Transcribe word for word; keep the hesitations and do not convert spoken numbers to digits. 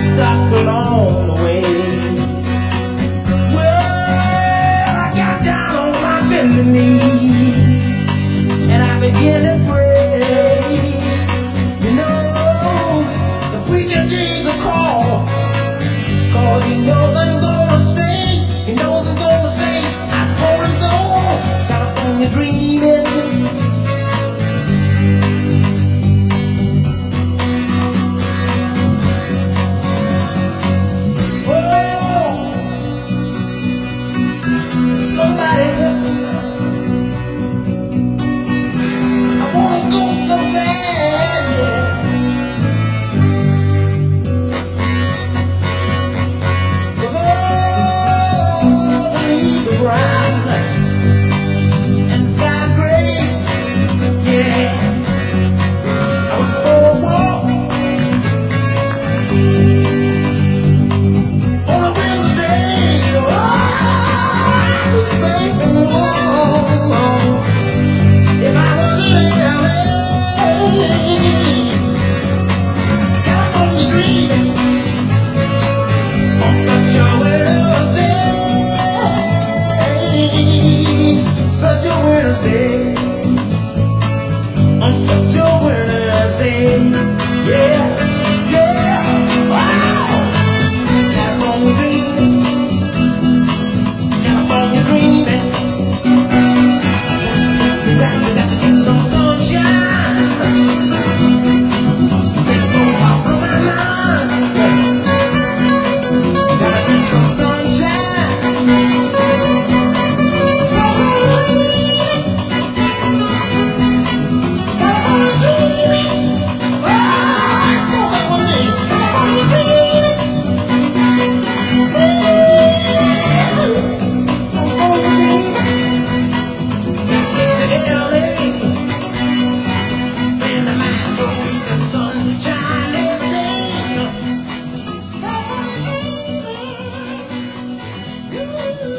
stopped along the way. Well, I got down on my bending knee and I began to pray. You know, the preacher gave the call, 'cause he knows I'm gonna stay. He knows I'm gonna stay. I told him so. California dreaming. Somebody help me. I wanna go so bad, yeah. 'Cause all the leaves are brown and the sky's gray, yeah. I would go walk on a Wednesday, oh, safe and warm. If I was in L A, California dreaming on such a Wednesday, such a Wednesday, on such a Wednesday, yeah, yeah, wow. California dreaming, California dreaming. We got, we got to get some sunshine. Let's go out from my mind. Gotta get some sunshine. Sunshine every day.